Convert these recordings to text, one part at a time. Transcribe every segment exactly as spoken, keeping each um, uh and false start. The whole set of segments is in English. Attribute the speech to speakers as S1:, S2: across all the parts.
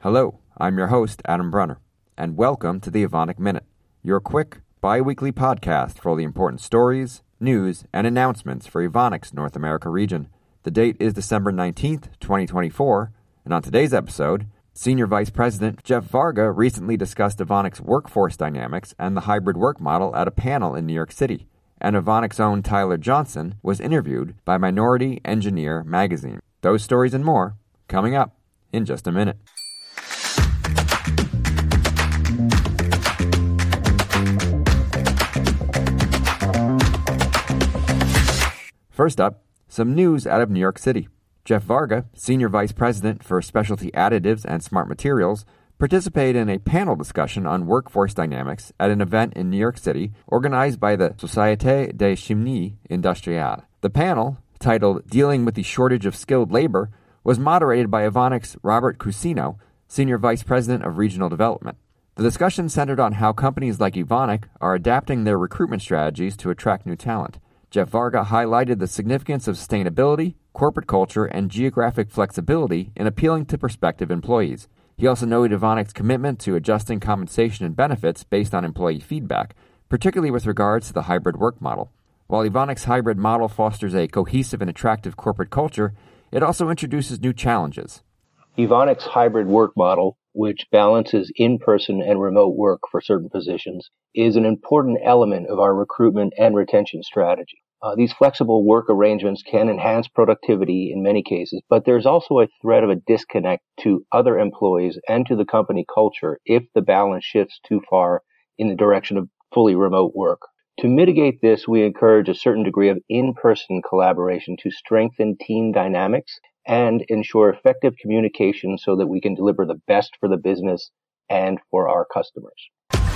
S1: Hello, I'm your host, Adam Brunner, and welcome to the Evonik Minute, your quick, bi-weekly podcast for all the important stories, news, and announcements for Evonik's North America region. The date is December nineteenth, twenty twenty-four, and on today's episode, Senior Vice President Jeff Varga recently discussed Evonik's workforce dynamics and the hybrid work model at a panel in New York City, and Evonik's own Tyler Johnson was interviewed by Minority Engineer magazine. Those stories and more coming up in just a minute. First up, some news out of New York City. Jeff Varga, Senior Vice President for Specialty Additives and Smart Materials, participated in a panel discussion on workforce dynamics at an event in New York City organized by the Société de Chimie Industrielle. The panel, titled Dealing with the Shortage of Skilled Labor, was moderated by Evonik's Robert Cusino, Senior Vice President of Regional Development. The discussion centered on how companies like Evonik are adapting their recruitment strategies to attract new talent. Jeff Varga highlighted the significance of sustainability, corporate culture, and geographic flexibility in appealing to prospective employees. He also noted Evonik's commitment to adjusting compensation and benefits based on employee feedback, particularly with regards to the hybrid work model. While Evonik's hybrid model fosters a cohesive and attractive corporate culture, it also introduces new challenges.
S2: Evonik's hybrid work model, which balances in-person and remote work for certain positions, is an important element of our recruitment and retention strategy. Uh, these flexible work arrangements can enhance productivity in many cases, but there's also a threat of a disconnect to other employees and to the company culture if the balance shifts too far in the direction of fully remote work. To mitigate this, we encourage a certain degree of in-person collaboration to strengthen team dynamics and ensure effective communication so that we can deliver the best for the business and for our customers.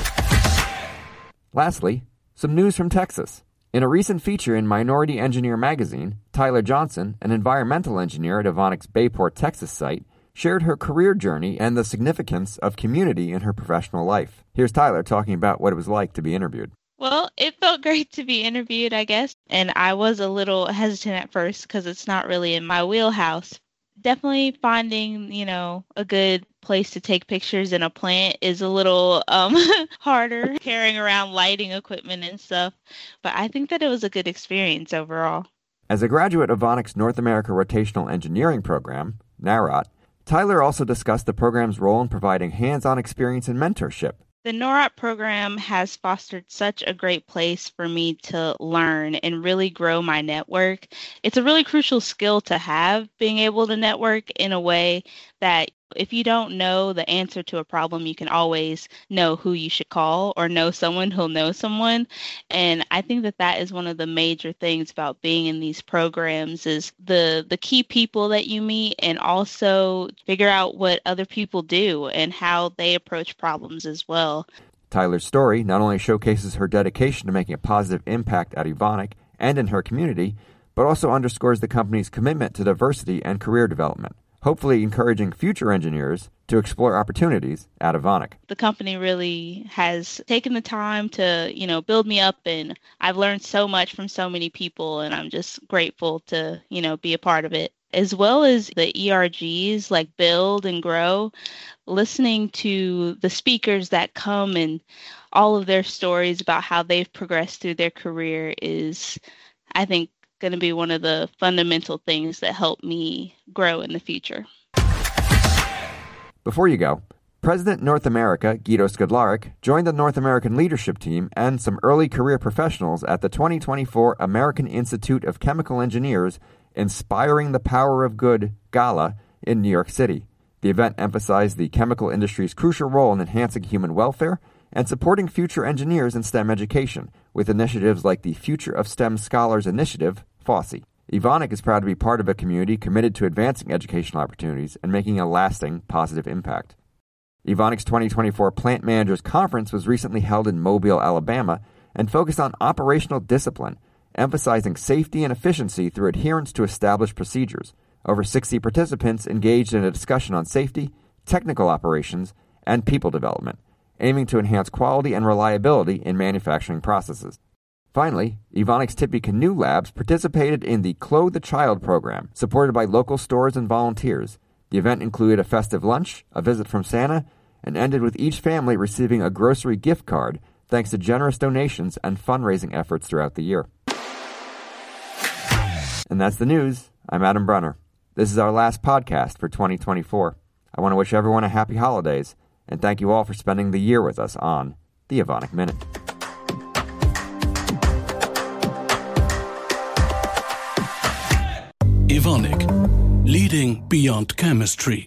S1: Lastly, some news from Texas. In a recent feature in Minority Engineer magazine, Tyler Johnson, an environmental engineer at Evonik's Bayport, Texas site, shared her career journey and the significance of community in her professional life. Here's Tyler talking about what it was like to be interviewed.
S3: Well, it felt great to be interviewed, I guess, and I was a little hesitant at first because it's not really in my wheelhouse. Definitely finding, you know, a good place to take pictures in a plant is a little um, harder, carrying around lighting equipment and stuff, but I think that it was a good experience overall.
S1: As a graduate of Evonik's North America Rotational Engineering Program, NAROT, Tyler also discussed the program's role in providing hands-on experience and mentorship.
S3: The NOROT program has fostered such a great place for me to learn and really grow my network. It's a really crucial skill to have, being able to network in a way that if you don't know the answer to a problem, you can always know who you should call or know someone who'll know someone. And I think that that is one of the major things about being in these programs is the, the key people that you meet and also figure out what other people do and how they approach problems as well.
S1: Tyler's story not only showcases her dedication to making a positive impact at Evonik and in her community, but also underscores the company's commitment to diversity and career development, hopefully encouraging future engineers to explore opportunities at Evonik.
S3: The company really has taken the time to, you know, build me up, and I've learned so much from so many people, and I'm just grateful to, you know, be a part of it. As well as the E R Gs like Build and Grow, listening to the speakers that come and all of their stories about how they've progressed through their career is, I think, going to be one of the fundamental things that help me grow in the future.
S1: Before you go, President North America Guido Skudlaric joined the North American leadership team and some early career professionals at the twenty twenty-four American Institute of Chemical Engineers Inspiring the Power of Good Gala in New York City. The event emphasized the chemical industry's crucial role in enhancing human welfare and supporting future engineers in STEM education, with initiatives like the Future of STEM Scholars Initiative, FOSSI. Evonik is proud to be part of a community committed to advancing educational opportunities and making a lasting, positive impact. Evonik's twenty twenty-four Plant Managers Conference was recently held in Mobile, Alabama, and focused on operational discipline, emphasizing safety and efficiency through adherence to established procedures. Over sixty participants engaged in a discussion on safety, technical operations, and people development, aiming to enhance quality and reliability in manufacturing processes. Finally, Evonik's Tippecanoe Labs participated in the Clothe the Child program, supported by local stores and volunteers. The event included a festive lunch, a visit from Santa, and ended with each family receiving a grocery gift card thanks to generous donations and fundraising efforts throughout the year. And that's the news. I'm Adam Brunner. This is our last podcast for twenty twenty-four. I want to wish everyone a happy holidays, and thank you all for spending the year with us on the Evonik Minute.
S4: Evonik, leading beyond chemistry.